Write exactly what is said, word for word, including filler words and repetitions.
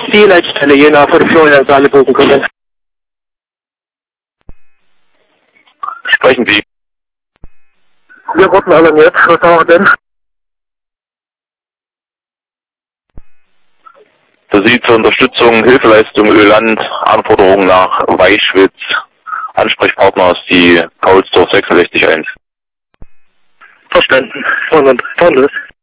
die Leitstelle Jena für Florian Saarbrücken kommen. Sprechen Sie. Wir wurden alarmiert. Was haben wir denn? Für Sie zur Unterstützung, Hilfeleistung Öland, Anforderungen nach Weichwitz. Ansprechpartner ist die Paulsdorf sechsundsechzig eins. Verstanden. Und, und, und,